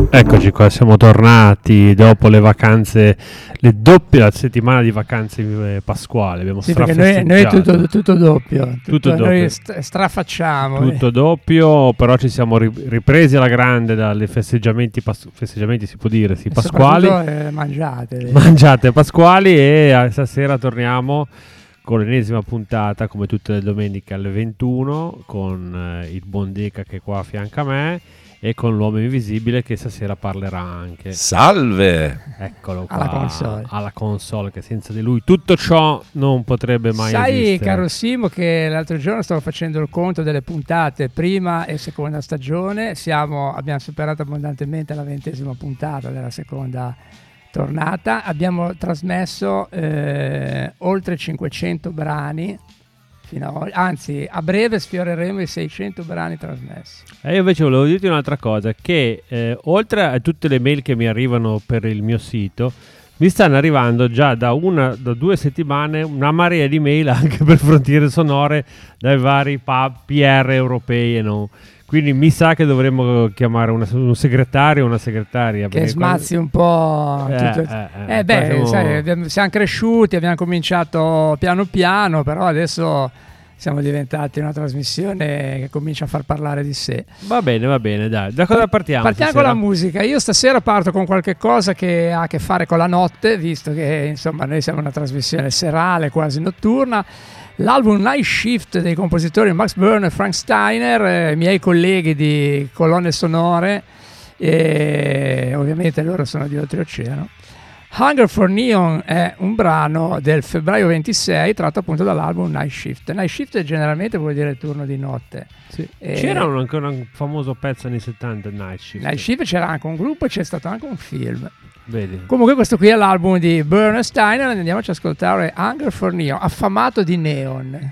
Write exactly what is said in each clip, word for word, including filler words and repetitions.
Eccoci qua, siamo tornati dopo le vacanze, le doppie, la settimana di vacanze eh, pasquali. Abbiamo sì, perché noi, noi è tutto, tutto doppio, tutto, tutto doppio. Noi st- strafacciamo. Tutto eh. doppio, però ci siamo ri- ripresi alla grande dalle festeggiamenti, pas- festeggiamenti si può dire, sì, pasquali. Eh, mangiate. Mangiate pasquali e stasera torniamo con l'ennesima puntata, come tutte le domeniche alle ventuno, con eh, il buon Deca che è qua a fianco a me. E con l'uomo invisibile che stasera parlerà anche. Salve! Eccolo qua, alla console. alla console, che senza di lui tutto ciò non potrebbe mai Sai, esistere. Sai, caro Simo, che l'altro giorno stavo facendo il conto delle puntate prima e seconda stagione. Siamo, abbiamo superato abbondantemente la ventesima puntata della seconda tornata. Abbiamo trasmesso eh, oltre cinquecento brani. Fino a oggi. Anzi, a breve sfioreremo i seicento brani trasmessi. E io invece volevo dirti un'altra cosa, che eh, oltre a tutte le mail che mi arrivano per il mio sito, mi stanno arrivando già da una da due settimane una marea di mail anche per frontiere sonore dai vari pub, P R europei e non. Quindi mi sa che dovremmo chiamare una, un segretario o una segretaria. Che smazzi un po'. Eh, tutto... eh, eh, eh beh, siamo... sai, siamo cresciuti, abbiamo cominciato piano piano, però adesso siamo diventati una trasmissione che comincia a far parlare di sé. Va bene, va bene, dai. Da cosa partiamo? Partiamo stasera? con la musica. Io stasera parto con qualche cosa che ha a che fare con la notte, visto che insomma noi siamo una trasmissione serale, quasi notturna. L'album Night Shift dei compositori Max Byrne e Frank Steiner, eh, miei colleghi di colonne sonore, e ovviamente loro sono di oltreoceano. Hunger for Neon è un brano del febbraio ventisei tratto appunto dall'album Night Shift. Night Shift generalmente vuol dire turno di notte. Sì. E c'era un, anche un famoso pezzo anni settanta, Night Shift. Night Shift c'era anche un gruppo e c'è stato anche un film. Vedi. Comunque questo qui è l'album di Byrne e Steiner, andiamoci ad ascoltare Hunger for Neon, affamato di neon.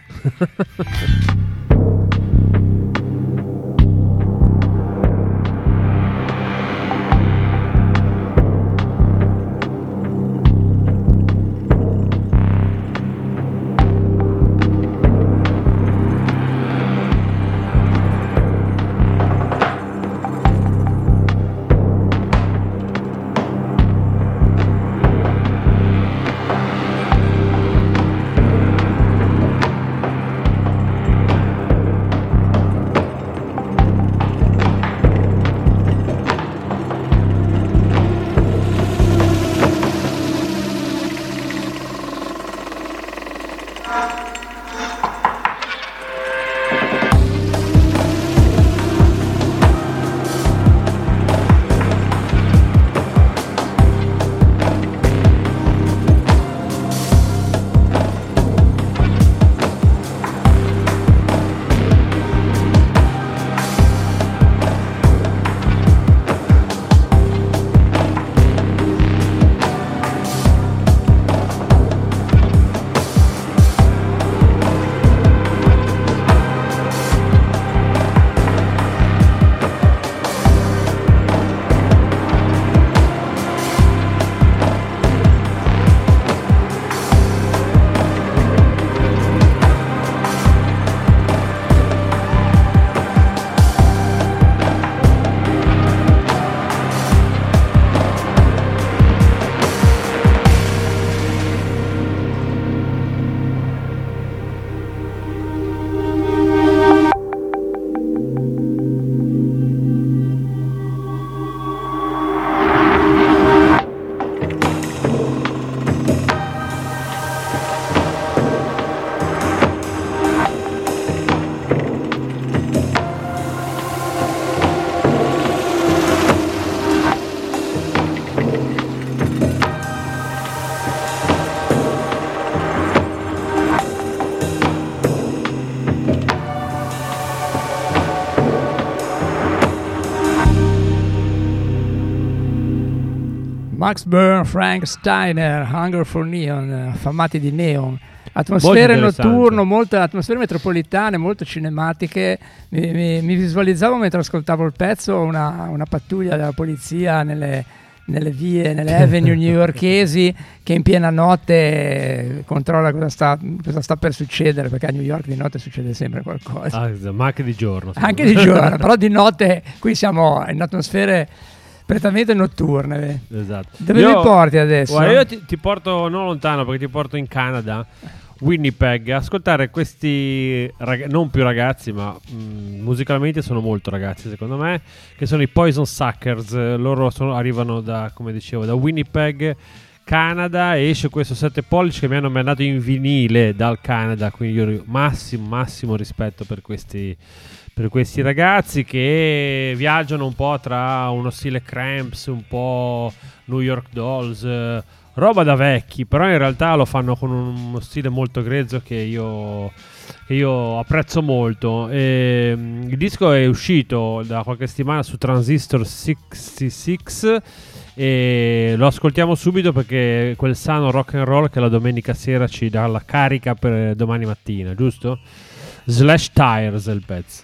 Max Byrne, Frank Steiner, Hunger for Neon, affamati di neon. Atmosfere notturno, molte atmosfere metropolitane, molto cinematiche. Mi, mi, mi visualizzavo mentre ascoltavo il pezzo una, una pattuglia della polizia nelle, nelle vie, nelle avenue newyorkesi, che in piena notte controlla cosa sta, cosa sta per succedere, perché a New York di notte succede sempre qualcosa. Ah, ma anche di giorno. Anche di giorno, però di notte qui siamo in atmosfere prettamente notturne. Esatto. Dove io, mi porti adesso? Guarda, io ti, ti porto non lontano, perché ti porto in Canada, Winnipeg, ascoltare questi rag- non più ragazzi, ma mh, musicalmente sono molto ragazzi secondo me, che sono i Poison Suckers. Loro sono, arrivano da, come dicevo, da Winnipeg, Canada, e esce questo sette pollici che mi hanno mandato in vinile dal Canada, quindi io massimo massimo rispetto per questi per questi ragazzi che viaggiano un po' tra uno stile Cramps, un po' New York Dolls, eh, roba da vecchi, però in realtà lo fanno con uno stile molto grezzo che io, che io apprezzo molto. E, um, il disco è uscito da qualche settimana su Transistor sessantasei e lo ascoltiamo subito, perché quel sano rock and roll che la domenica sera ci dà la carica per domani mattina, giusto? Slash Tires è il pezzo.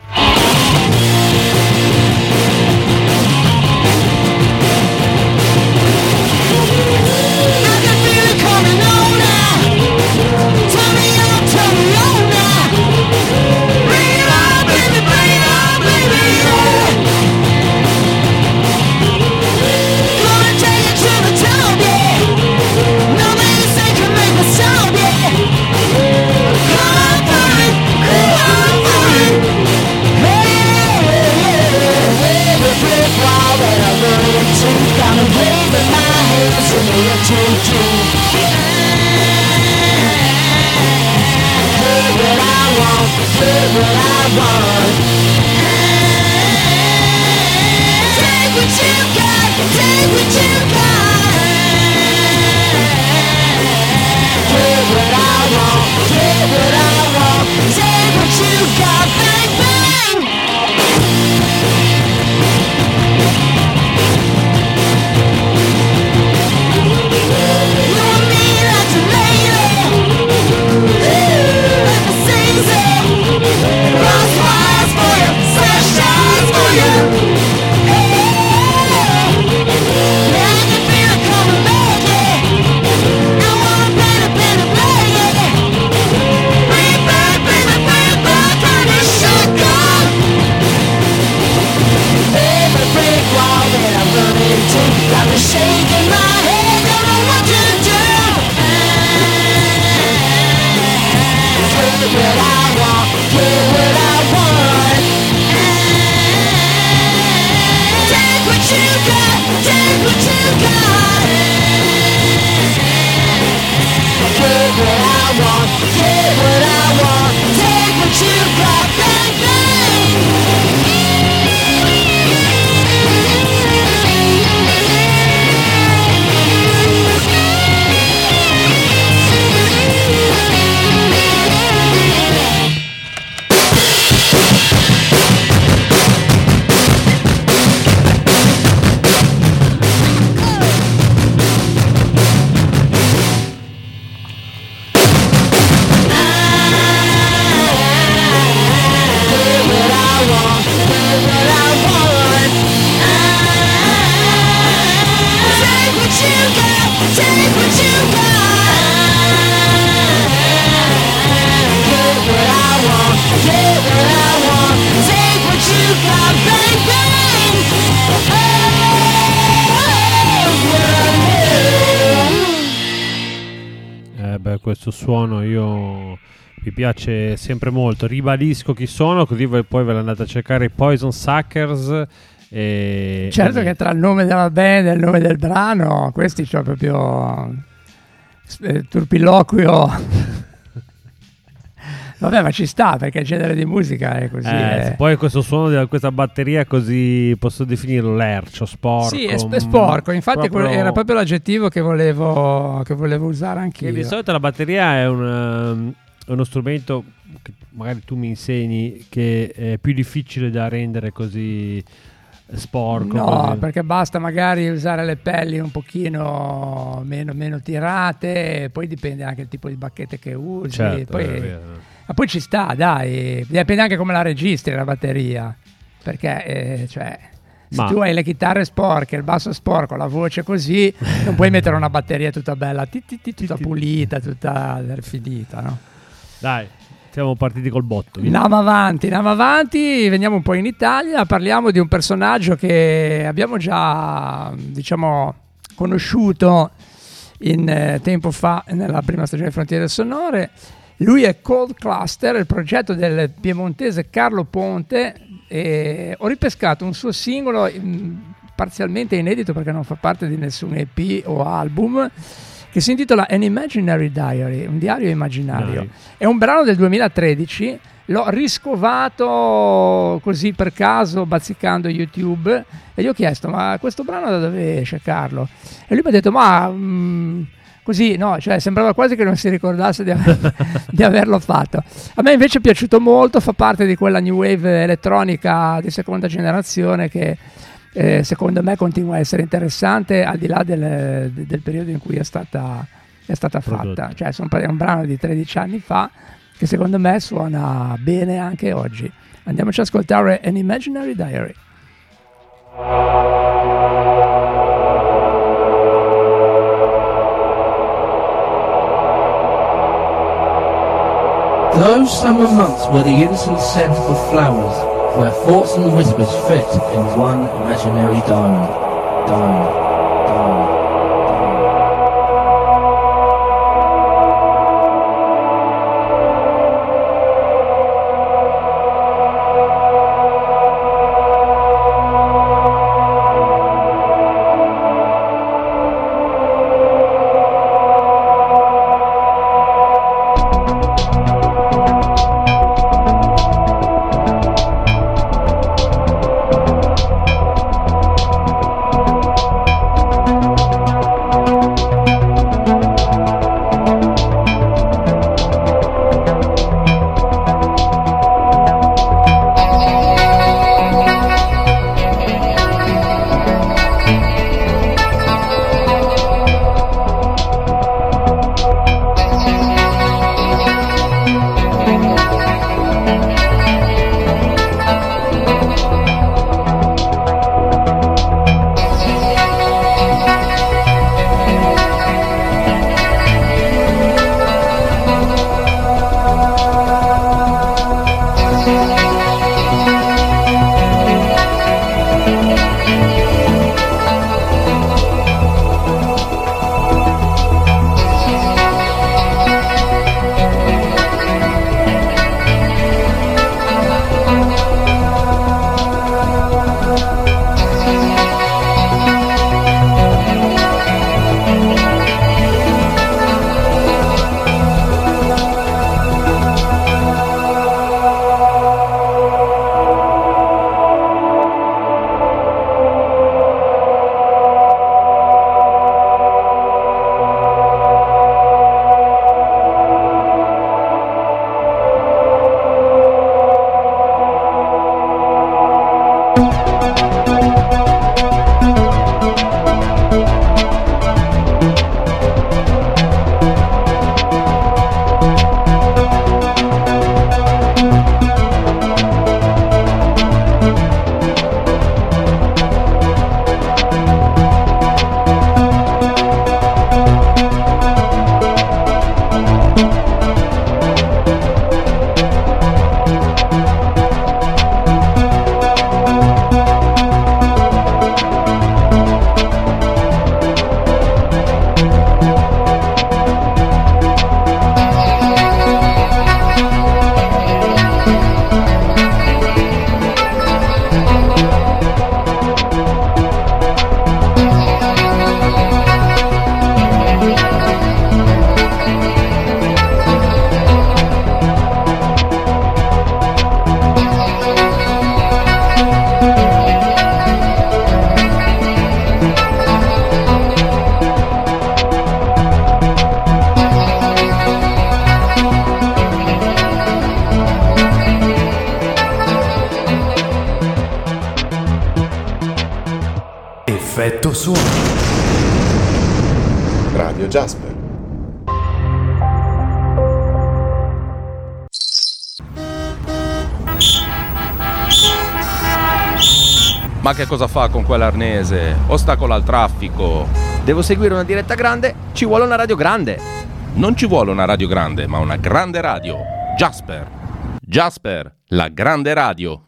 Questo suono io mi piace sempre molto. Ribadisco chi sono, così voi poi ve l'andate a cercare, i Poison Suckers. E, certo e... che tra il nome della band e il nome del brano, questi c'è proprio eh, turpiloquio. Vabbè, ma ci sta, perché il genere di musica è così. Eh, è... Poi questo suono di questa batteria così, posso definirlo lercio, sporco. Sì, è, sp- è sporco, infatti proprio... era proprio l'aggettivo che volevo, che volevo usare anch'io. Che di solito la batteria è un, uh, uno strumento che magari tu mi insegni che è più difficile da rendere così sporco. No, così. Perché basta magari usare le pelli un pochino meno, meno tirate, poi dipende anche il tipo di bacchette che usi. Certo, poi... è vero. Ma poi ci sta, dai, dipende anche come la registri la batteria, perché eh, cioè, se Ma... tu hai le chitarre sporche, il basso sporco, la voce così, non puoi mettere una batteria tutta bella, ti, ti, ti, tutta pulita, tutta finita, no? Dai, Siamo partiti col botto. Andiamo avanti, andiamo avanti, veniamo un po' in Italia, parliamo di un personaggio che abbiamo già, diciamo, conosciuto in eh, tempo fa nella prima stagione di Frontiere Sonore. Lui è Cold Cluster, il progetto del piemontese Carlo Ponte, e ho ripescato un suo singolo mh, parzialmente inedito perché non fa parte di nessun E P o album, che si intitola An Imaginary Diary, un diario immaginario. Dai. È un brano del duemilatredici, l'ho riscovato così per caso bazzicando YouTube e gli ho chiesto: ma questo brano da dove esce, Carlo? E lui mi ha detto: ma mh, così, no, cioè sembrava quasi che non si ricordasse di, aver, di averlo fatto. A me invece è piaciuto molto, fa parte di quella new wave elettronica di seconda generazione che Eh, secondo me continua a essere interessante al di là del, del periodo in cui è stata, è stata fatta. Cioè, sono, è un brano di tredici anni fa che secondo me suona bene anche oggi. Andiamoci ad ascoltare An Imaginary Diary. Those summer months were the innocent scent of flowers, where thoughts and whispers fit in one imaginary diary. Diary. Diary. Effetto suono. Radio Jasper. Ma che cosa fa con quell'arnese? Ostacola il traffico. Devo seguire una diretta grande? Ci vuole una radio grande. Non ci vuole una radio grande, ma una grande radio. Jasper. Jasper, la grande radio.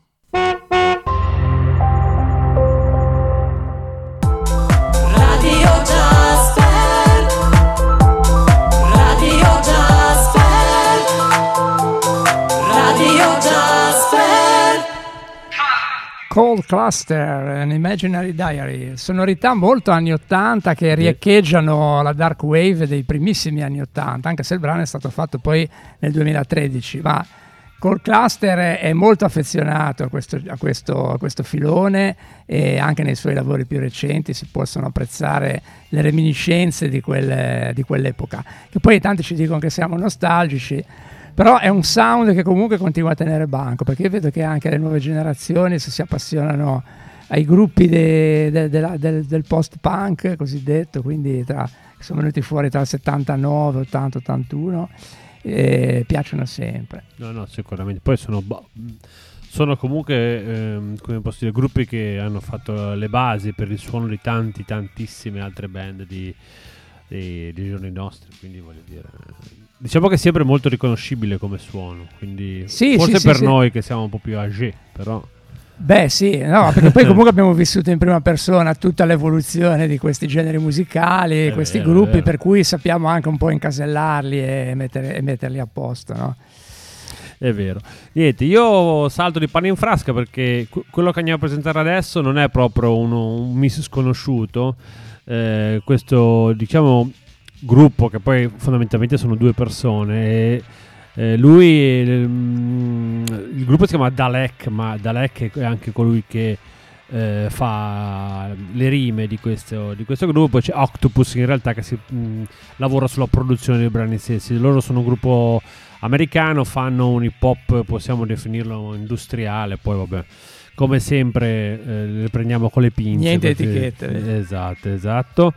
Radio Jasper. Radio Jasper. Radio Jasper. Cold Cluster, An Imaginary Diary, sonorità molto anni ottanta che riecheggiano la dark wave dei primissimi anni ottanta, anche se il brano è stato fatto poi nel duemilatredici, ma Cold Cluster è molto affezionato a questo, a questo, a questo filone, e anche nei suoi lavori più recenti si possono apprezzare le reminiscenze di, quelle, di quell'epoca, che poi tanti ci dicono che siamo nostalgici. Però è un sound che comunque continua a tenere banco, perché io vedo che anche le nuove generazioni si appassionano ai gruppi de, de, de la, del, del post-punk cosiddetto, quindi tra, che sono venuti fuori tra il settantanove, ottanta, ottantuno, e piacciono sempre. No, no, sicuramente. Poi sono, sono comunque ehm, come posso dire, gruppi che hanno fatto le basi per il suono di tanti, tantissime altre band di, di, di giorni nostri, quindi voglio dire... Diciamo che è sempre molto riconoscibile come suono, quindi sì, forse sì, per sì, noi sì. che siamo un po' più âgé, però... Beh sì, no, perché poi comunque abbiamo vissuto in prima persona tutta l'evoluzione di questi generi musicali, È questi vero, gruppi, è vero. per cui sappiamo anche un po' incasellarli e, mettere, e metterli a posto, no? È vero. Niente, io salto di pane in frasca perché que- quello che andiamo a presentare adesso non è proprio uno, un miss sconosciuto, eh, questo diciamo... gruppo che poi fondamentalmente sono due persone e, eh, lui eh, il gruppo si chiama Dalek, ma Dalek è anche colui che eh, fa le rime di questo, di questo gruppo. C'è Octopus in realtà che si, mh, lavora sulla produzione dei brani stessi. Loro sono un gruppo americano, fanno un hip hop, possiamo definirlo industriale, poi vabbè, come sempre eh, le prendiamo con le pinze. Niente perché- etichette. Esatto, esatto.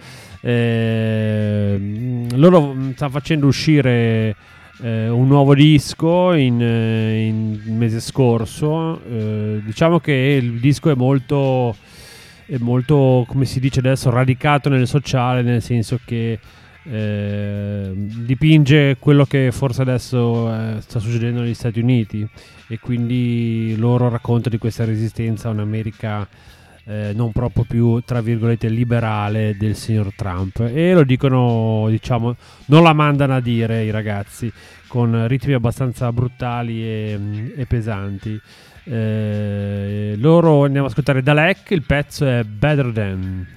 Eh, loro stanno facendo uscire eh, un nuovo disco in, eh, in mese scorso. Eh, diciamo che il disco è molto, è molto, come si dice adesso, radicato nel sociale, nel senso che eh, dipinge quello che forse adesso eh, sta succedendo negli Stati Uniti, e quindi loro raccontano di questa resistenza a un'America eh, non proprio più, tra virgolette, liberale del signor Trump, e lo dicono, diciamo, non la mandano a dire i ragazzi, con ritmi abbastanza brutali e, e pesanti. Eh, loro andiamo ad ascoltare Dalek, il pezzo è Better Than.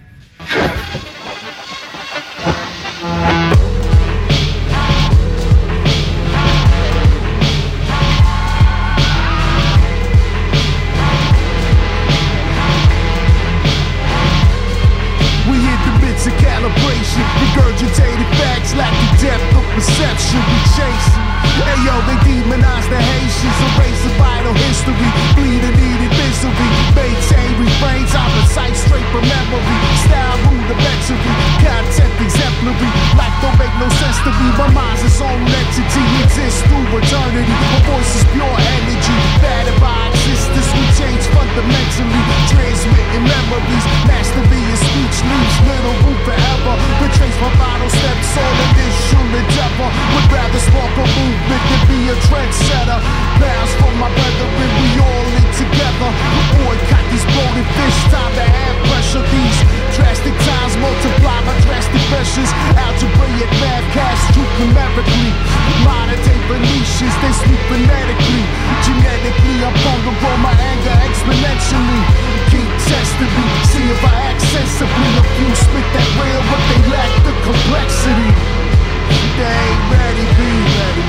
Calibration, regurgitated facts lack the depth of perception we chasing. Hey yo, they demonize the Haitians, erase the vital history, bleeding, needed misery, maintain refrains, I recite straight from memory, style rudimentary, content exemplary, life don't make no sense to me, my mind's its own entity, exists through eternity, my voice is pure energy, battered by existence, we change fundamentally, transmitting memories, mastery of speech leaves little room forever, retrace my final steps on initial endeavor, would rather spark a movement than be a trendsetter, bounce for my brethren, we all in together, boycott these bloated fish, time to add pressure, these drastic times multiply my drastic measures, algebraic math cast truth numerically, modern day Venetians, they sleep phonetically, genetically I'm prone to grow my anger exponentially, keep testing me, see if I act sensibly, a few spit that real but they lack the complexity, they ain't ready, be ready,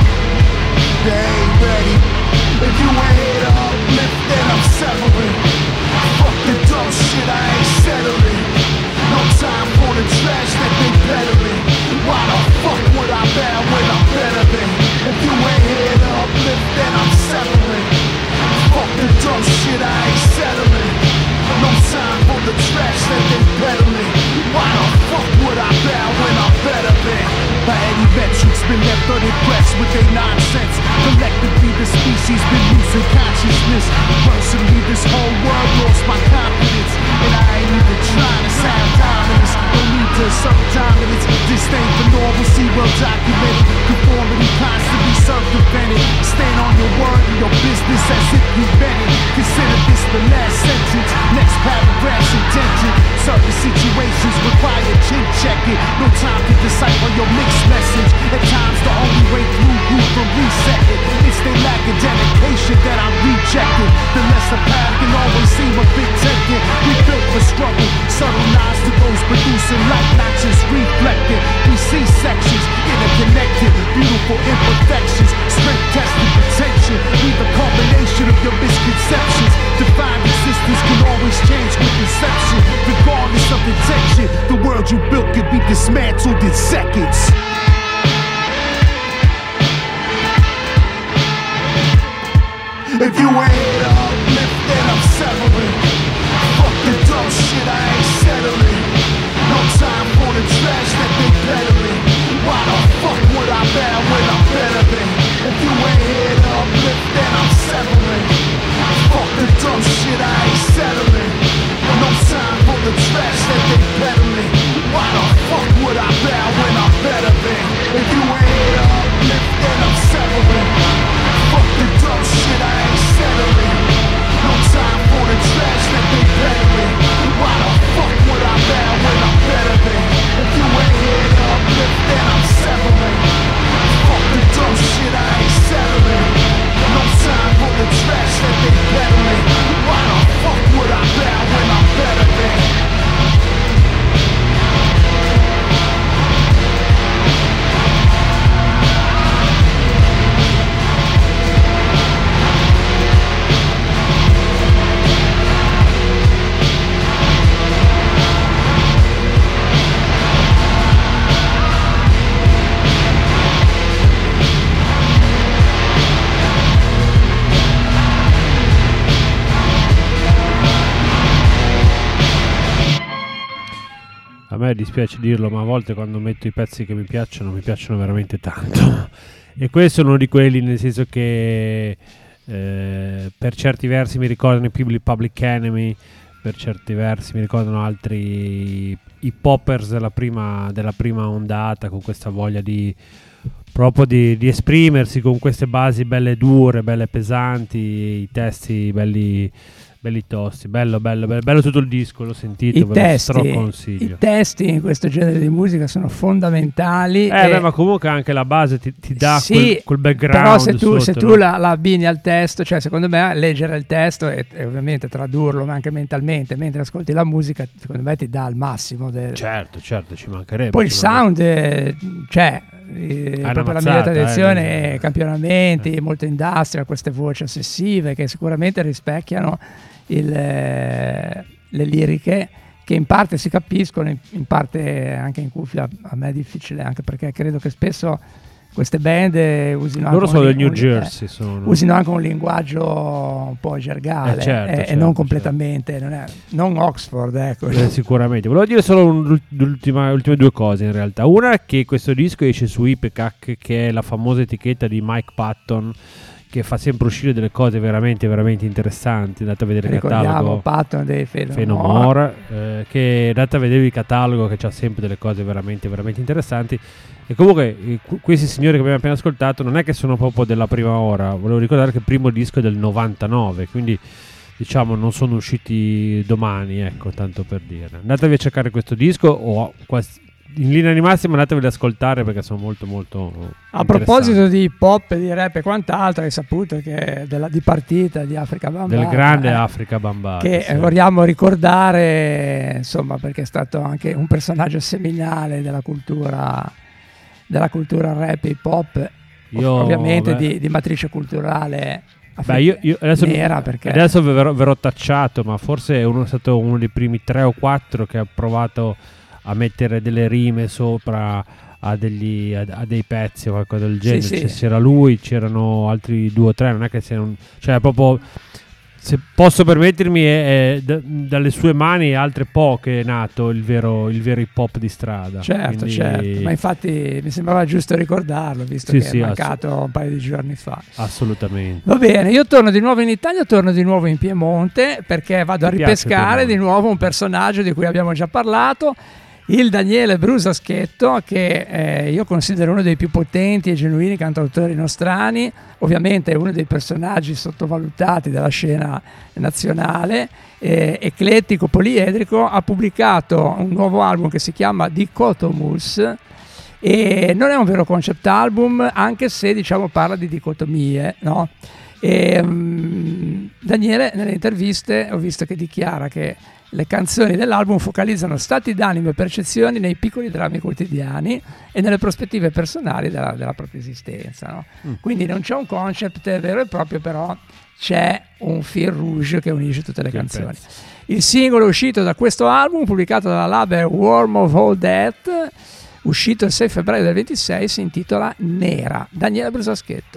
they ain't ready, if you ain't here to uplift then I'm severing, fuck the dumb shit I ain't settling, no time for the trash that they peddling, why the fuck would I bow when I'm better than, if you ain't here to uplift then I'm severing, fuck the dumb shit I ain't settling, no time for the trash that they peddling, why the fuck would I bow when I'm better than, by any metrics been left unimpressed with their nonsense, collectively the species been losing consciousness, personally this whole world lost my confidence, and I ain't even trying to sound dominant, no need to assert dominance, disdain for normalcy well documented, conformity constantly circumvented, business as if you meant it. Consider this the last sentence. Next paragraph's intention. Certain situations require chin checking. No time to decipher your mixed message. At times the only way through you from resetting. It's the lack of dedication that I'm rejecting. The lesser path can always seem a bit tempting. We built for struggle. Subtle nods to those producing light, not just reflecting. We see sections interconnected. Beautiful imperfections. Strength tested potential. We the combination of your misconceptions. Defined existence can always change with deception. Regardless of intention, the world you built could be dismantled in seconds. If you ain't uplifting, I'm severing. Fuck the dumb shit, I ain't settling. No time for the trash that they peddling. Why the fuck would I bow when I'm better than? If you ain't here to uplift, then I'm severing. Fuck the dumb shit, I ain't settling. No time for the trash that they peddling. Why the fuck would I bow when I'm better than? If you ain't here to uplift, then I'm severing. Fuck the dumb shit, I ain't settling. No time for the trash that they peddling. Why the fuck would I bow when I'm better than? If you ain't here to uplift, then I'm severing. Fuck the dumb shit, I ain't settling. No time for the trash that they peddling. Why the fuck would I bow when I'm better than? A me dispiace dirlo, ma a volte quando metto i pezzi che mi piacciono, mi piacciono veramente tanto. E questo è uno di quelli, nel senso che eh, per certi versi mi ricordano i Public Enemy, per certi versi mi ricordano altri hip hoppers della prima, della prima ondata, con questa voglia di proprio di, di esprimersi con queste basi belle dure, belle pesanti, i testi belli belli tosti, bello, bello, bello, bello tutto il disco, l'ho sentito, I ve testi, lo straconsiglio. I testi in questo genere di musica sono fondamentali. Eh, e beh, ma comunque anche la base ti, ti dà sì, quel, quel background. Però se tu, sotto, se tu no? la, la abbini al testo, cioè secondo me leggere il testo e, e ovviamente tradurlo ma anche mentalmente mentre ascolti la musica, secondo me ti dà il massimo del... Certo, certo, ci mancherebbe. Poi il ci sound eh, c'è, eh, una proprio la mazzata, mia tradizione, eh. campionamenti, Eh. molto industrial, queste voci ossessive che sicuramente rispecchiano il, eh, le liriche, che in parte si capiscono, in, in parte anche in cuffia a me è difficile, anche perché credo che spesso queste band eh, usino Loro anche sono un, del New un, Jersey, eh, sono. usino anche un linguaggio un po' gergale, Eh, certo, eh, certo, e non completamente, non, è, non Oxford, ecco. Eh, sicuramente. Volevo dire solo un, l'ultima, ultime due cose in realtà. Una è che questo disco esce su Ipecac, che è la famosa etichetta di Mike Patton, che fa sempre uscire delle cose veramente veramente interessanti. Andate a vedere il Ricordiamo catalogo Patton dei Fenomore, Fenomore, eh, che andate a vedere il catalogo, che c'ha sempre delle cose veramente veramente interessanti. E comunque eh, qu- questi signori che abbiamo appena ascoltato non è che sono proprio della prima ora. Volevo ricordare che il primo disco è del novantanove, quindi diciamo non sono usciti domani, ecco, tanto per dire. Andatevi a cercare questo disco, o quasi in linea di massima andatevi ad ascoltare, perché sono molto molto A proposito di hip hop, di rap e quant'altro, hai saputo che della di partita di Africa Bambaataa, del grande eh, Africa Bambaataa, che sì. vogliamo ricordare, insomma, perché è stato anche un personaggio seminale della cultura della cultura rap e hip hop, Io, ovviamente beh, di, di matrice culturale Beh, io, io adesso, nera, perché adesso verrò, verrò tacciato, ma forse è uno, è stato uno dei primi tre o quattro che ha provato a mettere delle rime sopra a, degli, a, a dei pezzi o qualcosa del genere. Sì, sì. C'era lui, c'erano altri due o tre, non è che c'erano, cioè proprio, se posso permettermi, è, è d- dalle sue mani altre poche è nato il vero, il vero hip hop di strada. certo, Quindi, certo, ma infatti mi sembrava giusto ricordarlo, visto Sì, che sì, è mancato un paio di giorni fa. assolutamente. Va bene, io torno di nuovo in Italia, torno di nuovo in Piemonte, perché vado Ti a piace ripescare Piemonte? di nuovo un personaggio di cui abbiamo già parlato, il Daniele Brusaschetto, che eh, io considero uno dei più potenti e genuini cantautori nostrani, ovviamente è uno dei personaggi sottovalutati della scena nazionale, eh, eclettico, poliedrico. Ha pubblicato un nuovo album che si chiama Dichotomus, e non è un vero concept album, anche se diciamo parla di dicotomie, no? E, um, Daniele nelle interviste ho visto che dichiara che le canzoni dell'album focalizzano stati d'animo e percezioni nei piccoli drammi quotidiani e nelle prospettive personali della, della propria esistenza, no? Mm. Quindi non c'è un concept vero e proprio, però c'è un fil rouge che unisce tutte le che canzoni. Pezzo. Il singolo uscito da questo album, pubblicato dalla label Worm of All Death, uscito il sei febbraio del ventisei, si intitola Nera. Daniele Brusaschetto.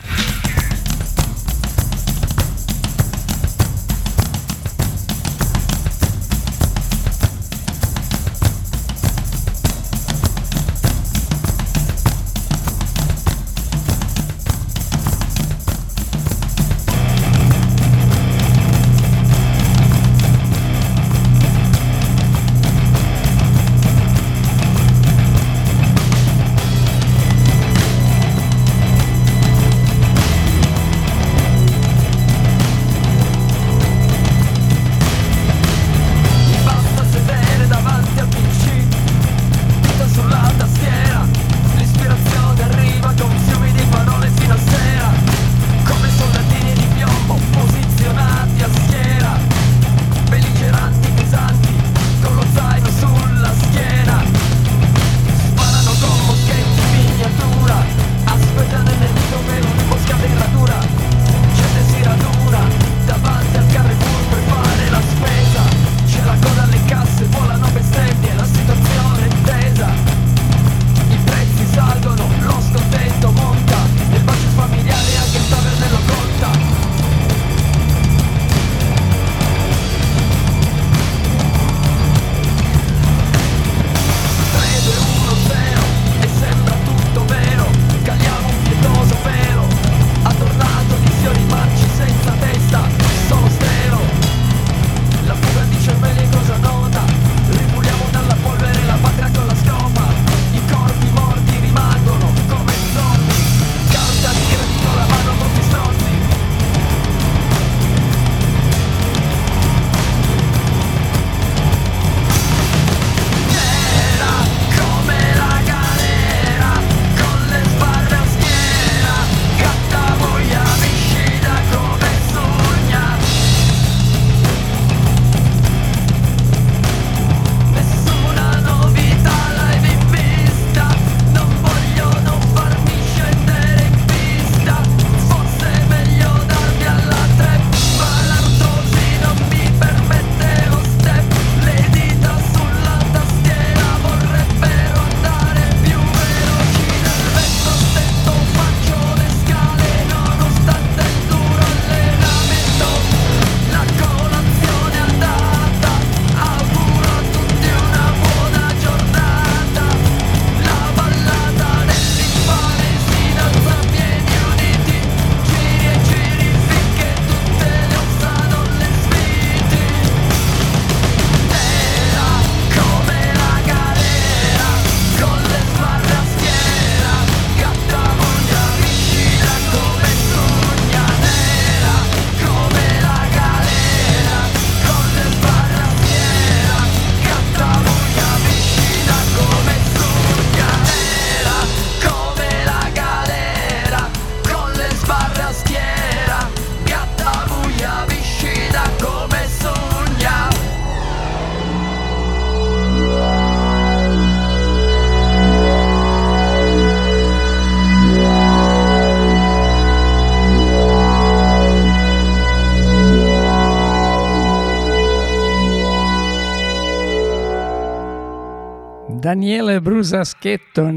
Daniele Brusaschetto,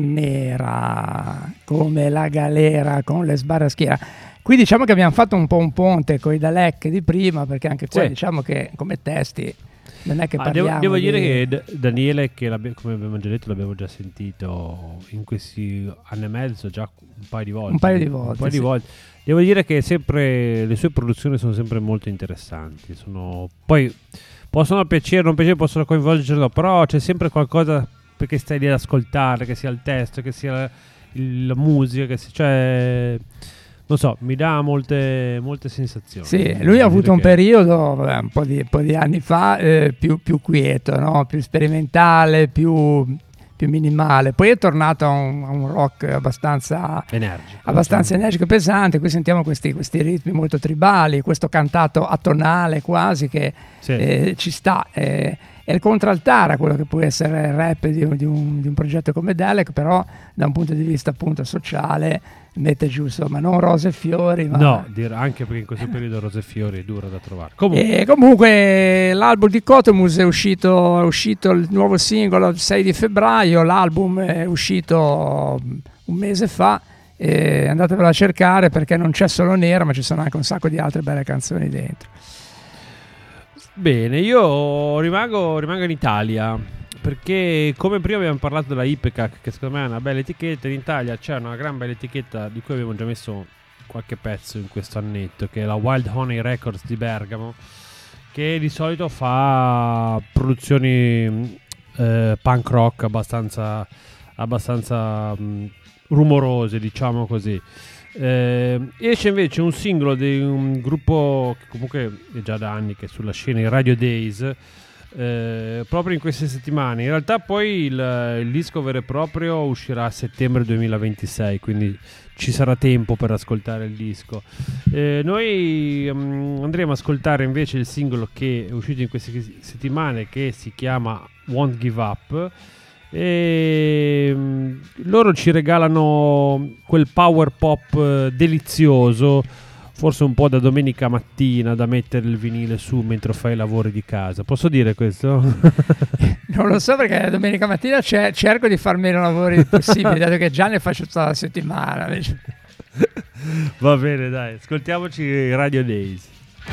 Nera, come la galera con le sbarre a schiera. Qui diciamo che abbiamo fatto un po' un ponte con i Dalek di prima, perché anche qua sì. diciamo che come testi non è che ah, parliamo devo, devo di... dire che D- Daniele, che come abbiamo già detto, l'abbiamo già sentito in questi anni e mezzo, già un paio di volte. Un paio di volte. Un paio sì. di volte. Devo dire che sempre le sue produzioni sono sempre molto interessanti. Sono poi possono piacere, non piacere, possono coinvolgerlo, però c'è sempre qualcosa perché stai lì ad ascoltare, che sia il testo, che sia la, il, la musica, che sia, cioè non so, mi dà molte, molte sensazioni. Sì, lui ha avuto un che... periodo vabbè, un, po di, un po' di anni fa eh, più, più quieto, no? Più sperimentale, più, più minimale. Poi è tornato a un, a un rock abbastanza energico, abbastanza energico e pesante. Qui sentiamo questi, questi ritmi molto tribali, questo cantato atonale quasi che sì. eh, ci sta. Eh, è il contraltare a quello che può essere il rap di, di, un, di un progetto come Dalek, però da un punto di vista appunto sociale mette giù, insomma, non rose e fiori, ma... No, anche perché in questo periodo rose e fiori è duro da trovare. Comunque, e comunque l'album di Cotemus è uscito, è uscito il nuovo singolo il sei di febbraio, l'album è uscito un mese fa, e andatevelo a cercare perché non c'è solo Nero, ma ci sono anche un sacco di altre belle canzoni dentro. Bene, io rimango, rimango in Italia perché come prima abbiamo parlato della Ipecac, che secondo me è una bella etichetta, in Italia c'è una gran bella etichetta di cui abbiamo già messo qualche pezzo in questo annetto, che è la Wild Honey Records di Bergamo, che di solito fa produzioni eh, punk rock abbastanza, abbastanza mh, rumorose, diciamo così. Eh, esce invece un singolo di un gruppo che comunque è già da anni che è sulla scena, i Radio Days, eh, proprio in queste settimane. In realtà poi il, il disco vero e proprio uscirà a settembre duemilaventisei, quindi ci sarà tempo per ascoltare il disco. Eh, noi um, andremo ad ascoltare invece il singolo che è uscito in queste settimane, che si chiama Won't Give Up. E loro ci regalano quel power pop eh, delizioso, forse un po' da domenica mattina, da mettere il vinile su mentre fai i lavori di casa. Posso dire questo? Non lo so, perché domenica mattina c- cerco di far meno lavori possibili, dato che già ne faccio tutta la settimana. Va bene, dai, ascoltiamoci i Radio Days.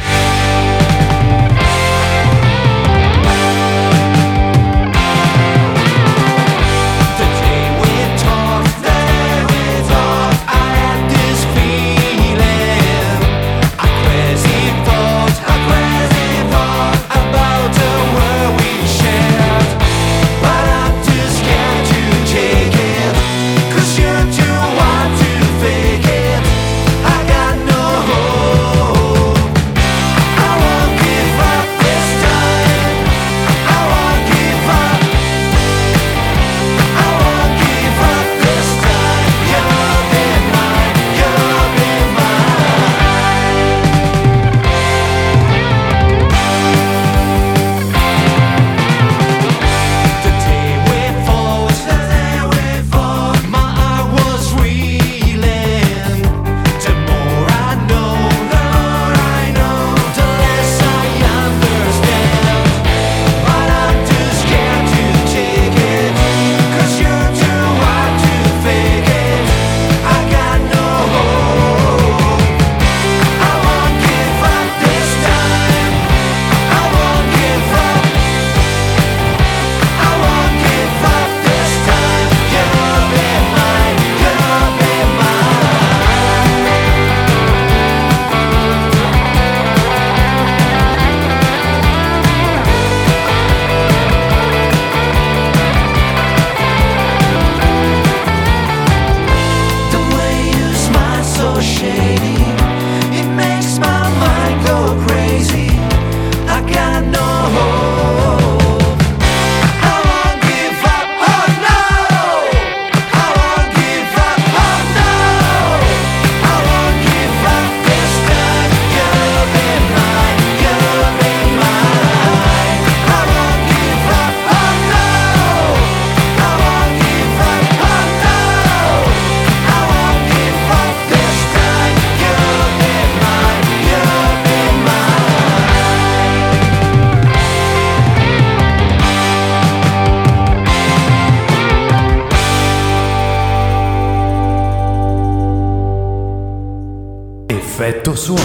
Effetto suono.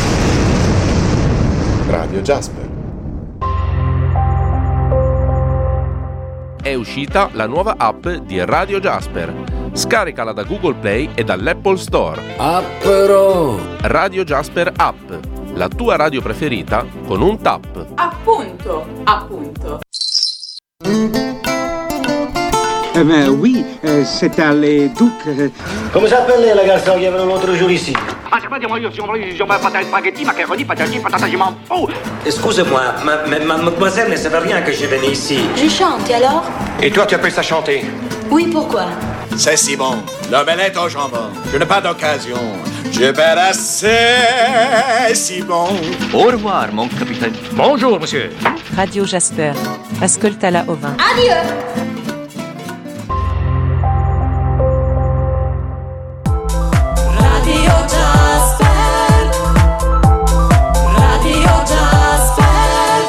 Radio Jasper. È uscita la nuova app di Radio Jasper. Scaricala da Google Play e dall'Apple Store. Apro. Radio Jasper App, la tua radio preferita con un tap. Appunto, appunto. Eh ben oui, euh, c'est à les Duc. euh. Come s'appelle la garçon qui aveva un altro giurissi? Ah, c'est pas dire moi, io sono io patata spaghetti, macaroni, patati, patata, je m'en fous. Excusez-moi, ma, ma, ma, mademoiselle ne savait rien que je venais ici. Je chante, et alors? Et toi, tu appelles ça chanter? Oui, pourquoi? C'est si bon. L'omelette au jambon. Je n'ai pas d'occasion. Je perds assez si bon. Au revoir, mon capitaine. Bonjour, monsieur. Radio Jasper. Ascoltala au vin. Adieu! Radio Jasper. Radio Jasper.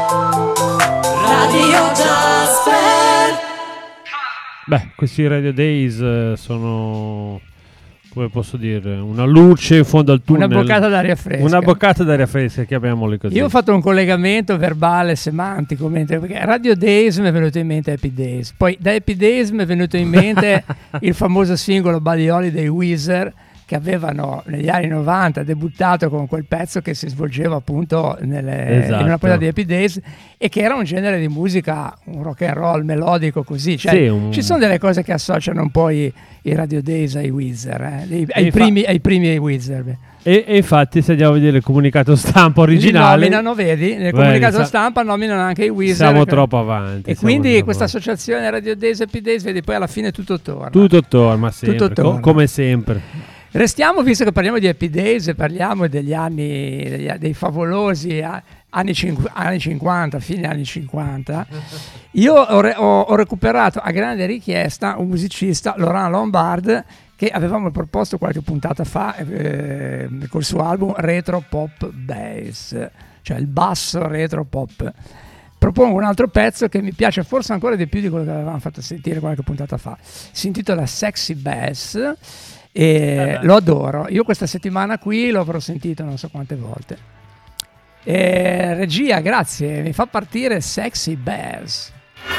Radio Jasper. Beh, questi Radio Days eh, sono, come posso dire, una luce in fondo al tunnel. Una boccata d'aria fresca. Una boccata d'aria fresca, chiamiamoli così. Io ho fatto un collegamento verbale, semantico, mentre, perché Radio Days mi è venuto in mente Happy Days. Poi da Happy Days mi è venuto in mente il famoso singolo Buddy Holly dei Weezer, che avevano negli anni novanta debuttato con quel pezzo che si svolgeva appunto nelle, Esatto. in una puntata di Happy Days, e che era un genere di musica, un rock and roll melodico così, cioè, Sì, un- ci sono delle cose che associano un po' i, i Radio Days ai Weezer, eh, ai, ai infa- primi, ai primi ai Weezer. beh. E, e infatti, se andiamo a vedere il comunicato stampa originale, Li nominano, vedi, nel Beh, comunicato sa- stampa nominano anche i Weezer. siamo troppo avanti. E siamo quindi troppo questa avanti. associazione Radio Days e Happy Days, vedi, poi alla fine tutto torna. Tutto torna, sempre, Tutto torna. co- come sempre. Restiamo, visto che parliamo di Happy Days, e parliamo degli anni, degli, dei favolosi a- anni, cinqu- anni cinquanta, fine anni cinquanta. Io ho, re- ho- ho recuperato a grande richiesta un musicista, Laurent Lombard, che avevamo proposto qualche puntata fa eh, col suo album Retro Pop Bass, cioè il basso retro pop. Propongo un altro pezzo che mi piace forse ancora di più di quello che avevamo fatto sentire qualche puntata fa. Si intitola Sexy Bass e lo adoro. Io questa settimana qui lo avrò sentito non so quante volte. E, regia, grazie, mi fa partire Sexy Bass.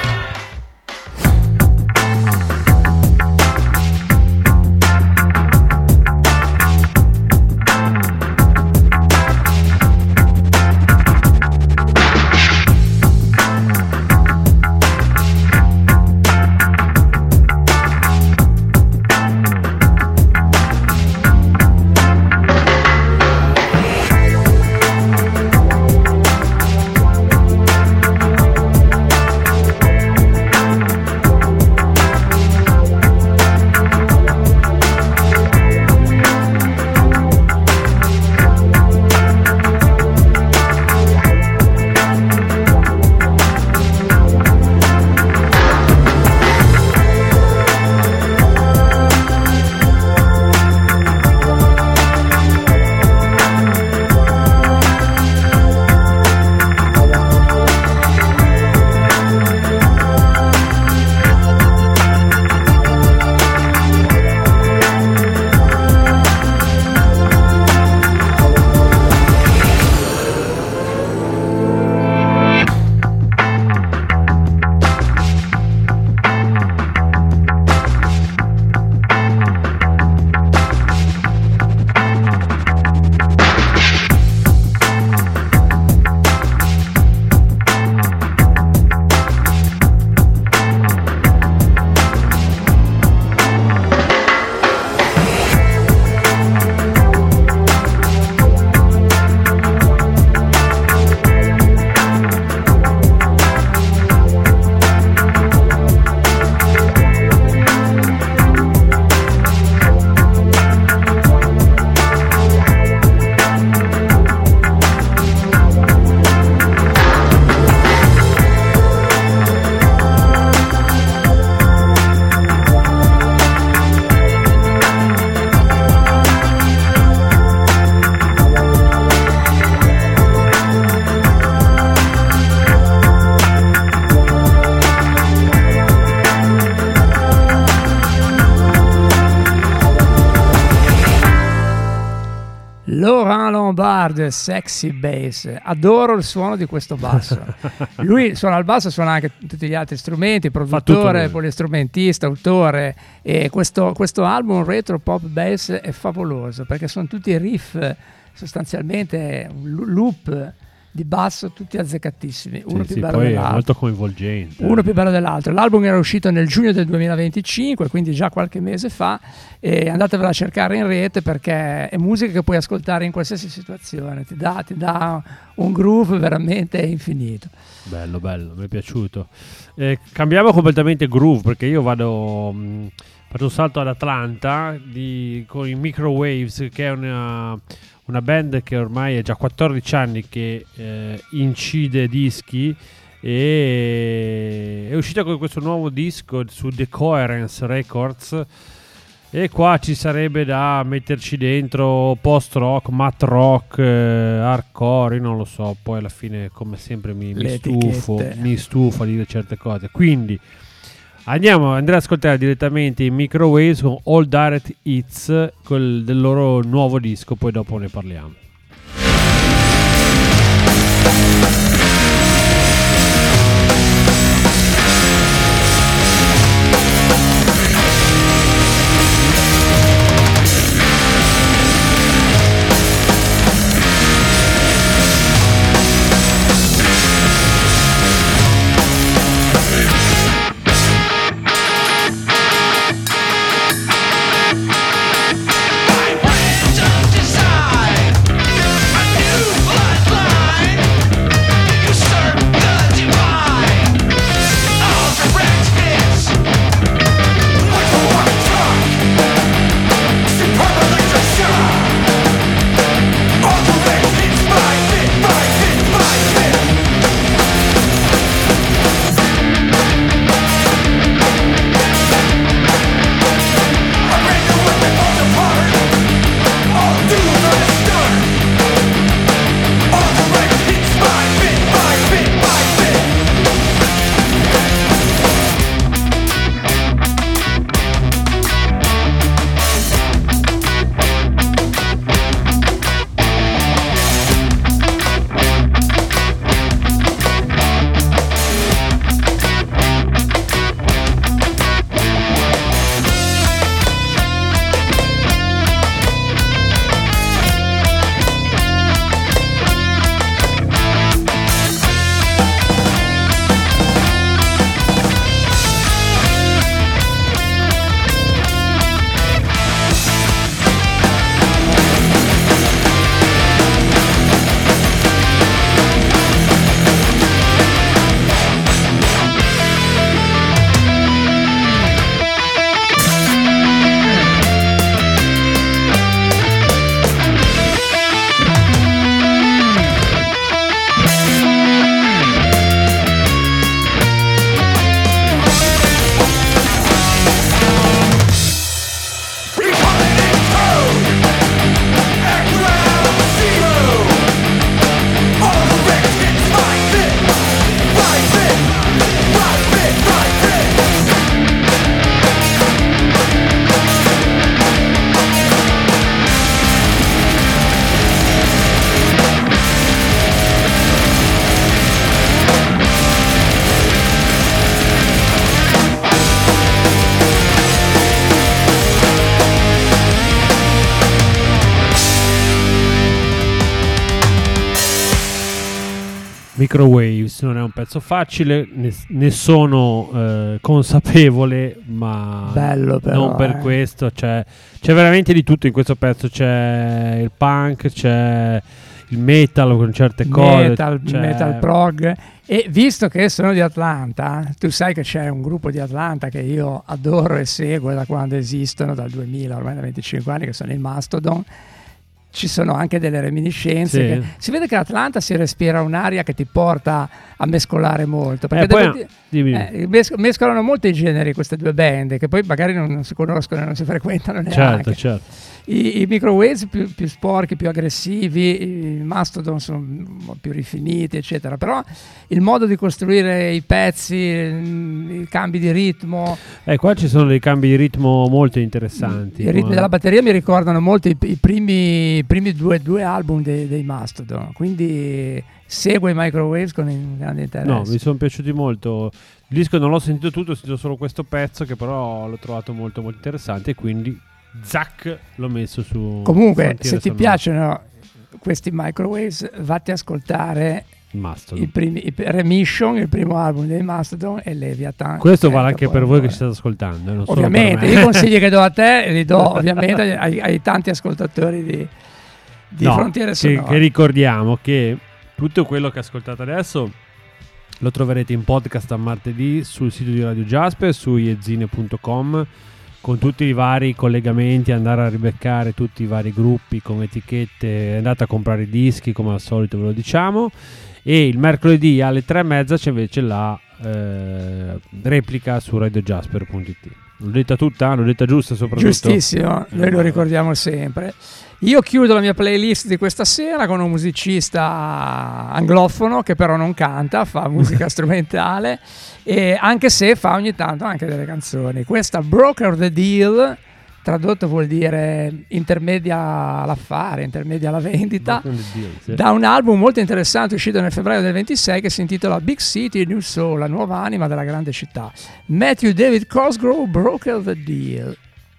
Laurent Lombard, Sexy Bass. Adoro il suono di questo basso. Lui suona il basso, suona anche tutti gli altri strumenti, produttore, polistrumentista, autore, e questo, questo album Retro Pop Bass è favoloso perché sono tutti riff sostanzialmente un loop di basso tutti azzeccatissimi, uno sì, più sì, bello poi dell'altro. è molto coinvolgente. Uno più bello dell'altro. L'album era uscito nel giugno del duemilaventicinque, quindi già qualche mese fa, e andatevela a cercare in rete perché è musica che puoi ascoltare in qualsiasi situazione, ti dà, ti dà un groove veramente infinito. Bello, bello, mi è piaciuto. Eh, cambiamo completamente groove perché io vado... Mh, faccio un salto ad Atlanta di, con i Microwaves, che è una... una band che ormai è già quattordici anni che eh, incide dischi e è uscita con questo nuovo disco su The Coherence Records, e qua ci sarebbe da metterci dentro post rock, math rock, eh, hardcore, io non lo so, poi alla fine come sempre mi, mi stufo mi stufo a dire certe cose, quindi andiamo andrei ad ascoltare direttamente i Microwaves con All Direct Hits col, del loro nuovo disco, poi dopo ne parliamo. Microwaves non è un pezzo facile, ne, ne sono eh, consapevole, ma bello però, non per eh. questo c'è, c'è veramente di tutto in questo pezzo, c'è il punk, c'è il metal con certe cose, metal, c'è... metal prog. E visto che sono di Atlanta, tu sai che c'è un gruppo di Atlanta che io adoro e seguo da quando esistono, dal duemila, ormai da venticinque anni, che sono i Mastodon. Ci sono anche delle reminiscenze, sì. che si vede che Atlanta si respira un'aria che ti porta a mescolare molto, perché eh, poi, devo dire, eh, mes- mescolano molto i generi queste due band che poi magari non, non si conoscono e non si frequentano neanche. Certo, certo. I, i Microwaves più, più sporchi, più aggressivi, i Mastodon sono più rifiniti, eccetera. Però il modo di costruire i pezzi, i cambi di ritmo, eh, qua ci sono dei cambi di ritmo molto interessanti. I ritmi come... della batteria mi ricordano molto i, i primi, i primi due, due album dei, dei Mastodon, quindi seguo i Microwaves con un grande interesse. No, mi sono piaciuti molto. Il disco non l'ho sentito tutto, ho sentito solo questo pezzo che però l'ho trovato molto molto interessante e quindi zac l'ho messo su. Comunque, se ti sonore. piacciono questi Microwaves, vatti a ascoltare Mastodon. I primi, i, Remission, il primo album dei Mastodon, e Leviathan. Questo vale anche per voi che ci state ascoltando, eh, non solo ovviamente. per me. I consigli che do a te li do ovviamente ai, ai tanti ascoltatori di, di no, Frontiere Sonore. Che, che ricordiamo che tutto quello che ascoltate adesso lo troverete in podcast a martedì sul sito di Radio Jasper, su iezine punto com, con tutti i vari collegamenti, andare a ribeccare tutti i vari gruppi con etichette, andate a comprare i dischi come al solito, ve lo diciamo. E il mercoledì alle tre e mezza c'è invece la eh, replica su radio jasper punto it. L'ho detta tutta? L'ho detta giusta soprattutto? Giustissimo, noi lo ricordiamo sempre. Io chiudo la mia playlist di questa sera con un musicista anglofono che però non canta, fa musica strumentale, e anche se fa ogni tanto anche delle canzoni. Questa Broker the Deal, tradotto vuol dire intermedia l'affare, intermedia la vendita, deal, sì. Da un album molto interessante uscito nel febbraio del ventisei che si intitola Big City New Soul, la nuova anima della grande città. Matthew David Cosgrove, Broker the Deal.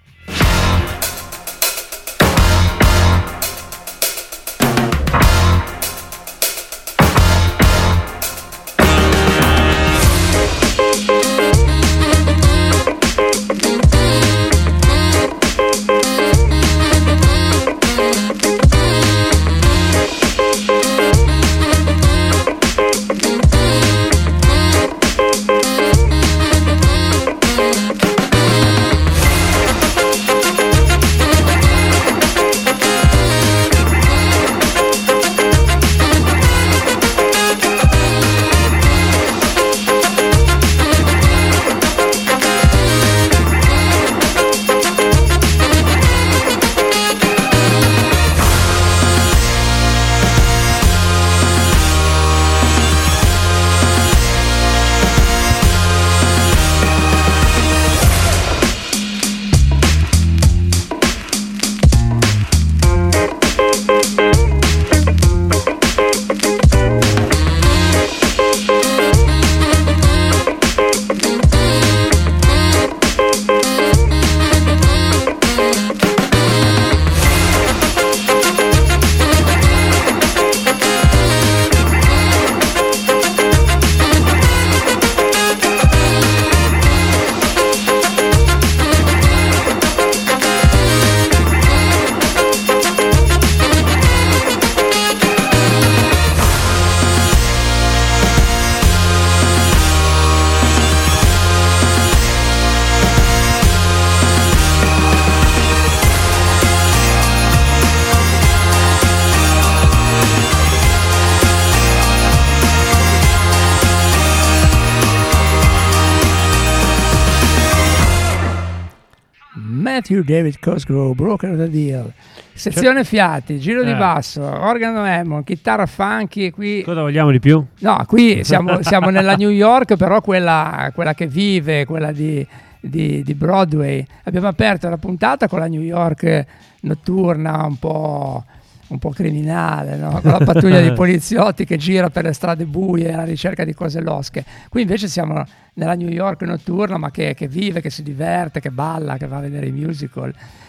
Matthew David Cosgrove, Broker the Deal. Sezione C'è... fiati, giro eh. di basso, organo Hammond, chitarra funky. Qui... Cosa vogliamo di più? No, qui siamo, siamo nella New York, però quella, quella che vive, quella di, di, di Broadway. Abbiamo aperto la puntata con la New York notturna, un po'... un po' criminale, no? Con la pattuglia di poliziotti che gira per le strade buie alla ricerca di cose losche. Qui invece siamo nella New York notturna, ma che, che vive, che si diverte, che balla, che va a vedere i musical,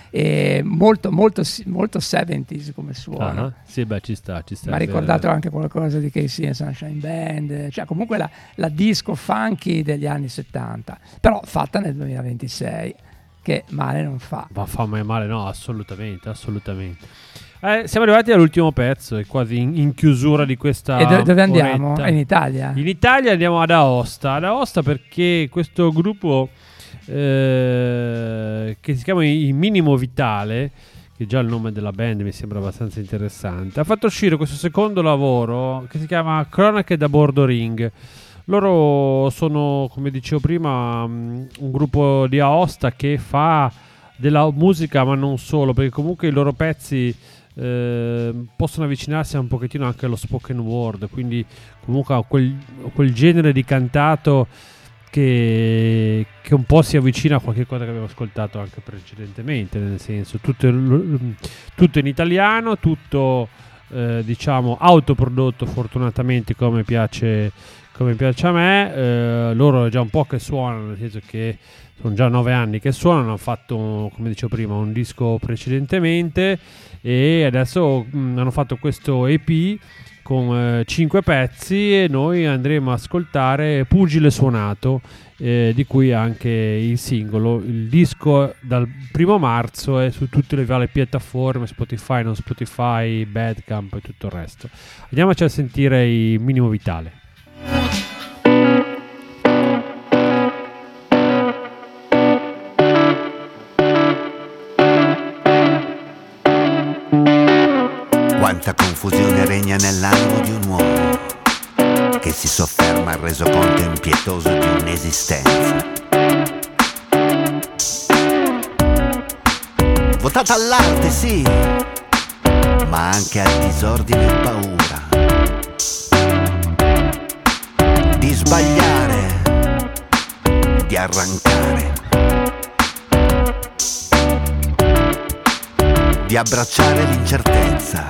e molto molto molto seventies come suono. Uh-huh. Sì, beh, ci sta, ci sta. Mi ha ricordato anche qualcosa di K C and Sunshine Band, cioè comunque la, la disco funky degli anni settanta, però fatta nel duemilaventisei, che male non fa. Ma fa mai male, no, assolutamente, assolutamente. Eh, siamo arrivati all'ultimo pezzo, è quasi in, in chiusura di questa. E do- dove andiamo? oretta. In Italia? In Italia andiamo ad Aosta, ad Aosta perché questo gruppo eh, che si chiama I Minimo Vitale, che già il nome della band mi sembra abbastanza interessante, ha fatto uscire questo secondo lavoro che si chiama Cronache da Bordo Ring. Loro sono, come dicevo prima, un gruppo di Aosta che fa della musica, ma non solo, perché comunque i loro pezzi eh, possono avvicinarsi un pochettino anche allo spoken word, quindi comunque a quel, a quel genere di cantato che, che un po' si avvicina a qualche cosa che avevo ascoltato anche precedentemente, nel senso tutto, tutto in italiano, tutto eh, diciamo autoprodotto, fortunatamente, come piace come piace a me. Eh, loro è già un po' che suonano, nel senso che sono già nove anni che suonano, hanno fatto, come dicevo prima, un disco precedentemente e adesso mh, hanno fatto questo E P con eh, cinque pezzi e noi andremo a ascoltare Pugile Suonato, eh, di cui anche il singolo. Il disco dal primo marzo è su tutte le varie piattaforme, Spotify, non Spotify, Bandcamp e tutto il resto. Andiamoci a sentire il Minimo Vitale. Quanta confusione regna nell'animo di un uomo che si sofferma al resoconto impietoso di un'esistenza votata all'arte, sì, ma anche al disordine e paura di sbagliare, di arrancare, di abbracciare l'incertezza.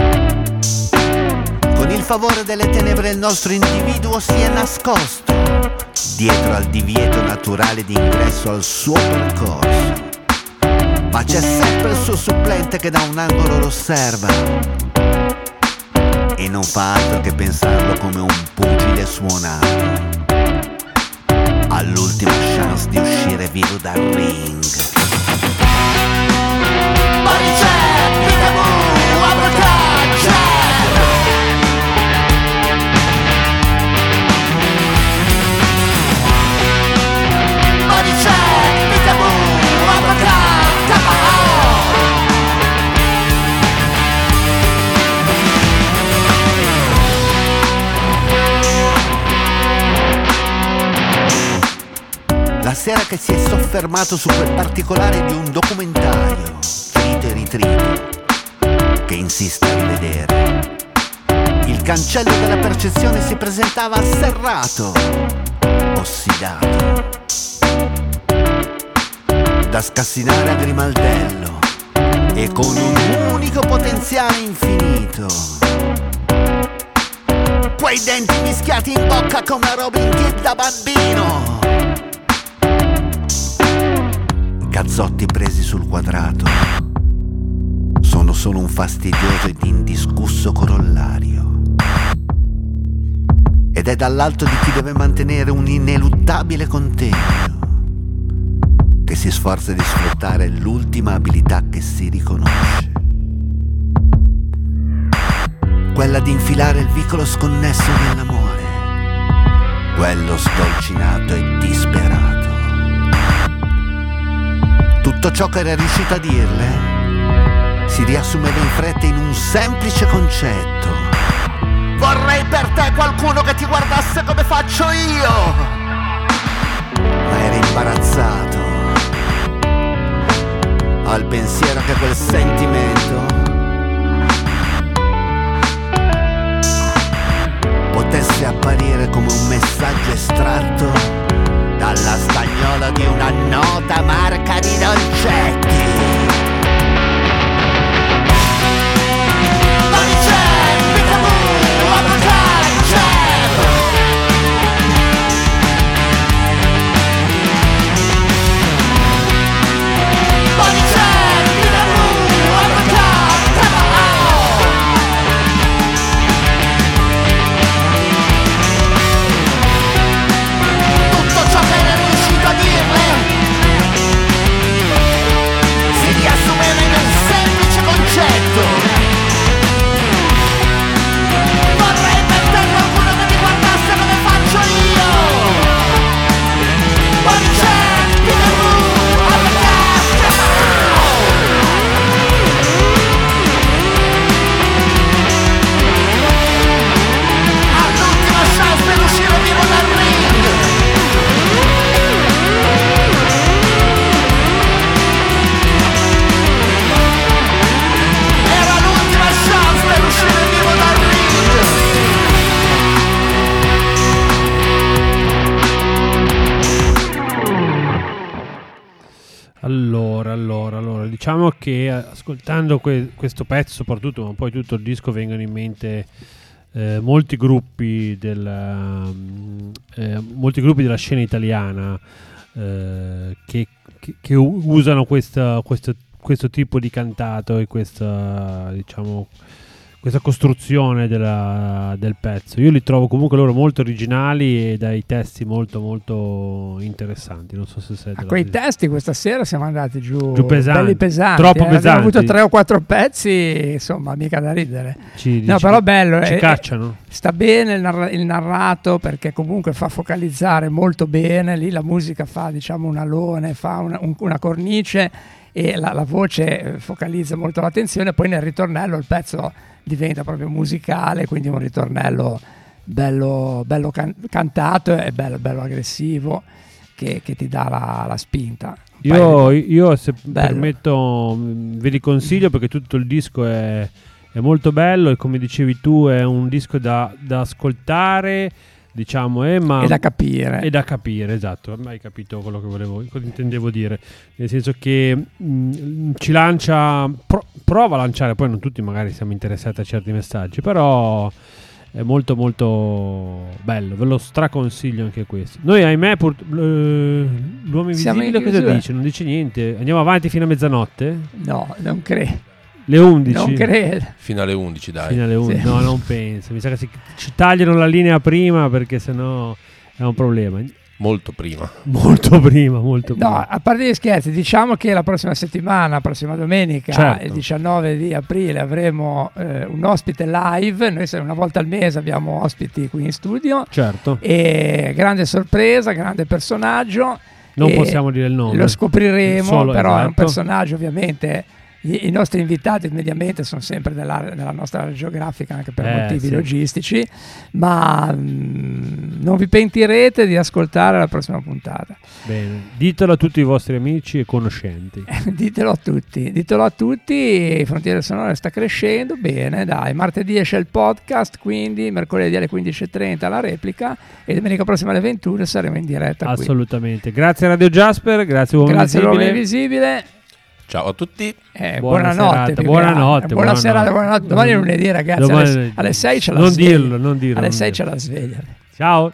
Con il favore delle tenebre il nostro individuo si è nascosto dietro al divieto naturale di ingresso al suo percorso, ma c'è sempre il suo supplente che da un angolo lo osserva e non fa altro che pensarlo come un pugile suonato all'ultima chance di uscire vivo dal ring. Body check, peekaboo, uppercut, check. Body check, peekaboo, uppercut, K O. La sera che si è soffermato su quel particolare di un documentario, trito e ritrito, che insiste a rivedere, il cancello della percezione si presentava serrato, ossidato, da scassinare a grimaldello e con un unico potenziale infinito. Quei denti mischiati in bocca come a Robin Hood da bambino. Cazzotti presi sul quadrato sono solo un fastidioso ed indiscusso corollario. Ed è dall'alto di chi deve mantenere un ineluttabile contegno che si sforza di sfruttare l'ultima abilità che si riconosce, quella di infilare il vicolo sconnesso dell'amore, quello sdolcinato e disperato. Tutto ciò che era riuscito a dirle si riassumeva in fretta in un semplice concetto: vorrei per te qualcuno che ti guardasse come faccio io. Ma era imbarazzato al pensiero che quel sentimento potesse apparire come un messaggio estratto dalla stagnola di una nota marca di dolcetti. Body check, peekaboo, uppercut, check. Body check, peekaboo, uppercut, K O. Tutto ciò che era riuscito a dirle si riassumeva in un semplice concetto: vorrei per te qualcuno che ti guardasse come faccio io. Body check, peekaboo, uppercut, K O. All'ultima chance per uscire vivo dal ring. Era l'ultima chance per uscire vivo dal ring. Allora, allora, allora, diciamo che eh, ascoltando que- questo pezzo soprattutto, ma poi tutto il disco, vengono in mente eh, molti gruppi del, eh, molti gruppi della scena italiana eh, che, che, che usano questa, questo, questo tipo di cantato e questa, diciamo, questa costruzione della, del pezzo. Io li trovo comunque loro molto originali e dai testi molto molto interessanti. Non so se siete a quei testi questa sera siamo andati giù, giù pesanti, belli pesanti, troppo eh. pesanti. Abbiamo avuto tre o quattro pezzi, insomma, mica da ridere. Ci, no, ci, però bello, ci è, cacciano. Sta bene il, narra- il narrato, perché comunque fa focalizzare molto bene. Lì la musica fa, diciamo, un alone, fa una, un, una cornice, e la, la voce focalizza molto l'attenzione. Poi nel ritornello il pezzo diventa proprio musicale, quindi un ritornello bello, bello can- cantato e bello, bello aggressivo, che, che ti dà la, la spinta. Io, io se bello. permetto ve li consiglio, perché tutto il disco è, è molto bello e, come dicevi tu, è un disco da, da ascoltare, diciamo, eh, ma e da capire e da capire, esatto. Hai capito quello che volevo, cosa intendevo dire, nel senso che mh, ci lancia, pro, prova a lanciare, poi non tutti magari siamo interessati a certi messaggi, però è molto molto bello, ve lo straconsiglio anche questo. Noi, ahimè, pur, eh, l'uomo invisibile cosa dice? Non dice niente. Andiamo avanti fino a mezzanotte? No, non credo. Le undici? Non credo. Fino alle undici, dai. Fino alle undici, sì. No, non penso. Mi sa che si, ci tagliano la linea prima, perché sennò è un problema. Molto prima. Molto prima, molto prima. No, a parte gli scherzi, diciamo che la prossima settimana, prossima domenica, certo. il diciannove di aprile, avremo eh, un ospite live. Noi una volta al mese abbiamo ospiti qui in studio. Certo. E grande sorpresa, grande personaggio. Non possiamo dire il nome. Lo scopriremo, Solo, però esatto. è un personaggio, ovviamente. I, i nostri invitati mediamente sono sempre della, della nostra area geografica, anche per Eh, motivi sì. logistici, ma mh, non vi pentirete di ascoltare la prossima puntata. Bene, ditelo a tutti i vostri amici e conoscenti. ditelo a tutti, ditelo a tutti. Frontiere Sonore sta crescendo bene, dai. Martedì esce il podcast, quindi mercoledì alle quindici e trenta la replica, e domenica prossima alle ventuno saremo in diretta. Assolutamente. Qui. Grazie Radio Jasper, grazie Uomo Grazie Invisibile. all'Uomo Invisibile. Ciao a tutti. Eh, buona buonanotte. serata, buonanotte, Buona buonanotte. serata, buonanotte. Domani è lunedì, ragazzi. Domani- alle, alle sei c'è la non sveglia. dirlo, non dirlo. Alle non sei dirlo. c'è la sveglia. Ciao.